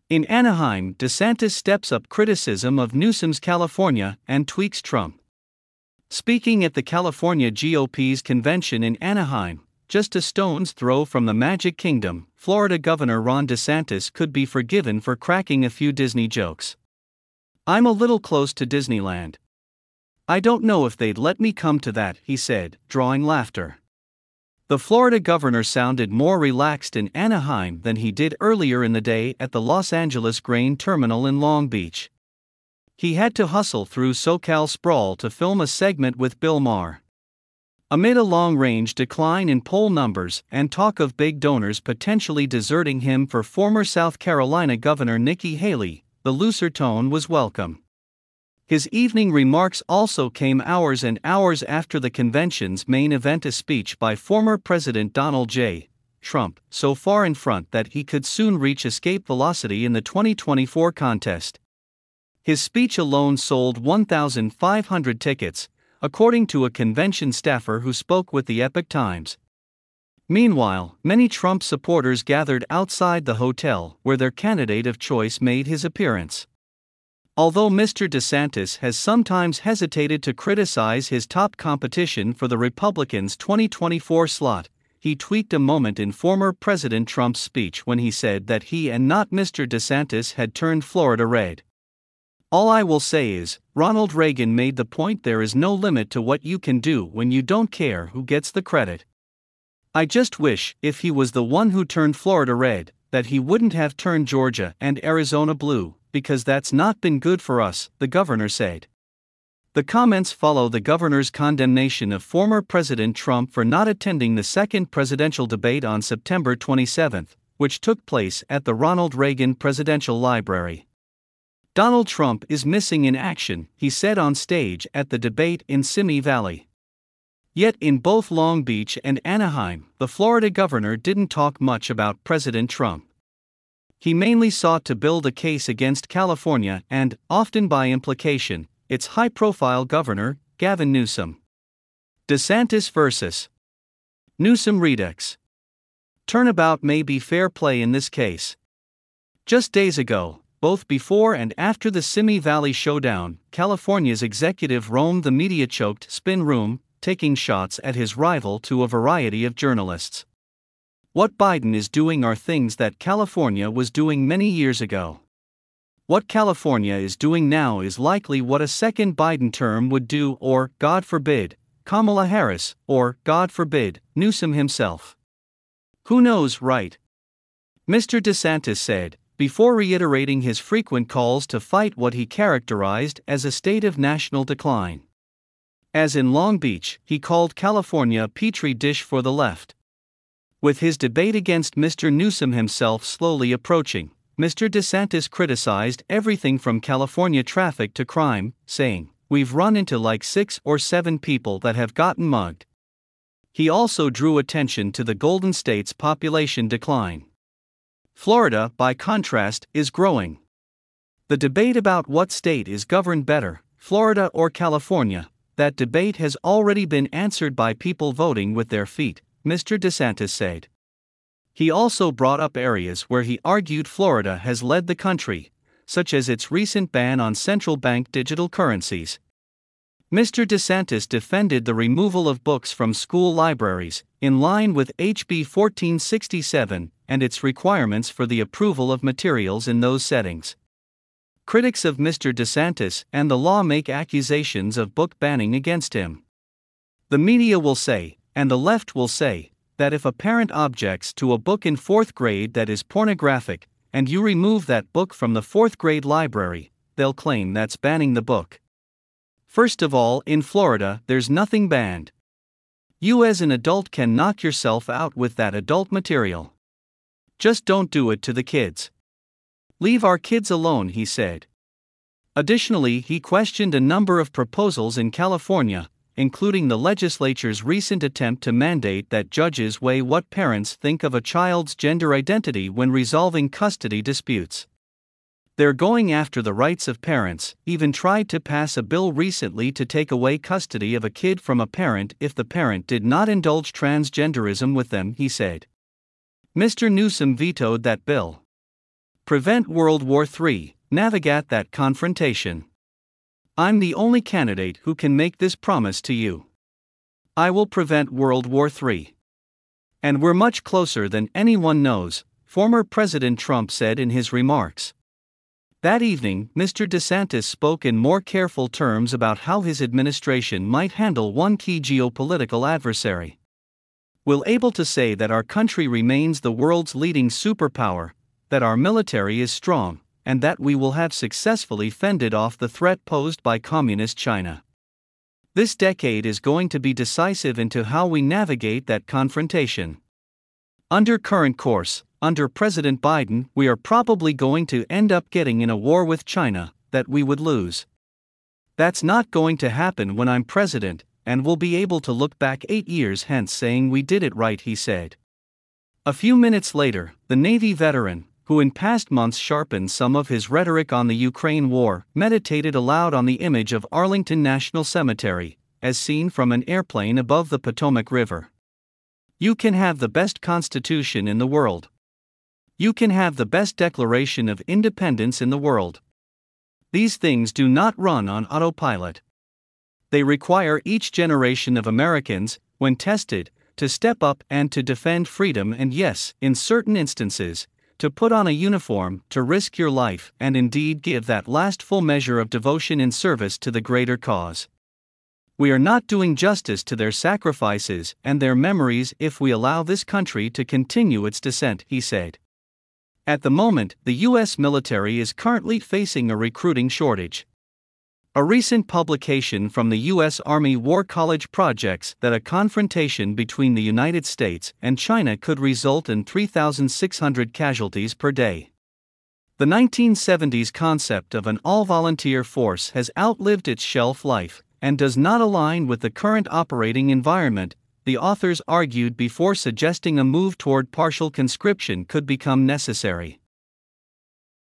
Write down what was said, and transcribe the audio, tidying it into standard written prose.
In Anaheim, DeSantis steps up criticism of Newsom's California and tweaks Trump. Speaking at the California GOP's convention in Anaheim, just a stone's throw from the Magic Kingdom, Florida Governor Ron DeSantis could be forgiven for cracking a few Disney jokes. "I'm a little close to Disneyland. I don't know if they'd let me come to that," he said, drawing laughter. The Florida governor sounded more relaxed in Anaheim than he did earlier in the day at the Los Angeles grain terminal in Long Beach. He had to hustle through SoCal sprawl to film a segment with Bill Maher. Amid a long-range decline in poll numbers and talk of big donors potentially deserting him for former South Carolina Governor Nikki Haley, the looser tone was welcome. His evening remarks also came hours and hours after the convention's main event, a speech by former President Donald J. Trump, so far in front that he could soon reach escape velocity in the 2024 contest. His speech alone sold 1,500 tickets, according to a convention staffer who spoke with the Epoch Times. Meanwhile, many Trump supporters gathered outside the hotel where their candidate of choice made his appearance. Although Mr. DeSantis has sometimes hesitated to criticize his top competition for the Republicans' 2024 slot, he tweaked a moment in former President Trump's speech when he said that he and not Mr. DeSantis had turned Florida red. "All I will say is, Ronald Reagan made the point there is no limit to what you can do when you don't care who gets the credit. I just wish, if he was the one who turned Florida red, that he wouldn't have turned Georgia and Arizona blue, because that's not been good for us," the governor said. The comments follow the governor's condemnation of former President Trump for not attending the second presidential debate on September 27, which took place at the Ronald Reagan Presidential Library. "Donald Trump is missing in action," he said on stage at the debate in Simi Valley. Yet in both Long Beach and Anaheim, the Florida governor didn't talk much about President Trump. He mainly sought to build a case against California and, often by implication, its high-profile governor, Gavin Newsom. DeSantis versus Newsom redux. Turnabout may be fair play in this case. Just days ago, both before and after the Simi Valley showdown, California's executive roamed the media-choked spin room, taking shots at his rival to a variety of journalists. What Biden is doing are things that California was doing many years ago. What California is doing now is likely what a second Biden term would do, or, God forbid, Kamala Harris, or, God forbid, Newsom himself. Who knows, right? Mr. DeSantis said, before reiterating his frequent calls to fight what he characterized as a state of national decline. As in Long Beach, he called California a petri dish for the left. With his debate against Mr. Newsom himself slowly approaching, Mr. DeSantis criticized everything from California traffic to crime, saying, "We've run into like 6 or 7 people that have gotten mugged." He also drew attention to the Golden State's population decline. Florida, by contrast, is growing. The debate about what state is governed better, Florida or California, that debate has already been answered by people voting with their feet, Mr. DeSantis said. He also brought up areas where he argued Florida has led the country, such as its recent ban on central bank digital currencies. Mr. DeSantis defended the removal of books from school libraries, in line with HB 1467, and its requirements for the approval of materials in those settings. Critics of Mr. DeSantis and the law make accusations of book banning against him. The media will say, and the left will say, that if a parent objects to a book in 4th grade that is pornographic, and you remove that book from the 4th grade library, they'll claim that's banning the book. First of all, in Florida, there's nothing banned. You as an adult can knock yourself out with that adult material. Just don't do it to the kids. Leave our kids alone, he said. Additionally, he questioned a number of proposals in California, including the legislature's recent attempt to mandate that judges weigh what parents think of a child's gender identity when resolving custody disputes. They're going after the rights of parents, even tried to pass a bill recently to take away custody of a kid from a parent if the parent did not indulge transgenderism with them, he said. Mr. Newsom vetoed that bill. Prevent World War III, navigate that confrontation. I'm the only candidate who can make this promise to you. I will prevent World War III. And we're much closer than anyone knows, former President Trump said in his remarks. That evening, Mr. DeSantis spoke in more careful terms about how his administration might handle one key geopolitical adversary. We're able to say that our country remains the world's leading superpower, that our military is strong, and that we will have successfully fended off the threat posed by Communist China. This decade is going to be decisive into how we navigate that confrontation. Under current course, under President Biden, we are probably going to end up getting in a war with China that we would lose. That's not going to happen when I'm president, and we'll be able to look back 8 years hence saying we did it right, he said. A few minutes later, the Navy veteran, who in past months sharpened some of his rhetoric on the Ukraine war, meditated aloud on the image of Arlington National Cemetery, as seen from an airplane above the Potomac River. You can have the best constitution in the world. You can have the best Declaration of Independence in the world. These things do not run on autopilot. They require each generation of Americans, when tested, to step up and to defend freedom and, yes, in certain instances, to put on a uniform, to risk your life, and indeed give that last full measure of devotion in service to the greater cause. We are not doing justice to their sacrifices and their memories if we allow this country to continue its descent, he said. At the moment, the U.S. military is currently facing a recruiting shortage. A recent publication from the U.S. Army War College projects that a confrontation between the United States and China could result in 3,600 casualties per day. The 1970s concept of an all-volunteer force has outlived its shelf life and does not align with the current operating environment, the authors argued before suggesting a move toward partial conscription could become necessary.